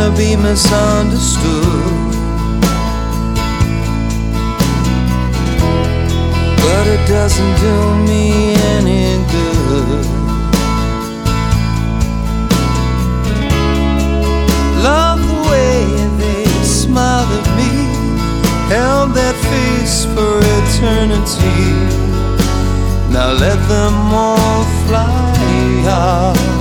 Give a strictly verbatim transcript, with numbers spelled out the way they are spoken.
wanna be misunderstood, but it doesn't do me any good. Love the way they smiled at me, held that face for eternity. Now let them all fly out.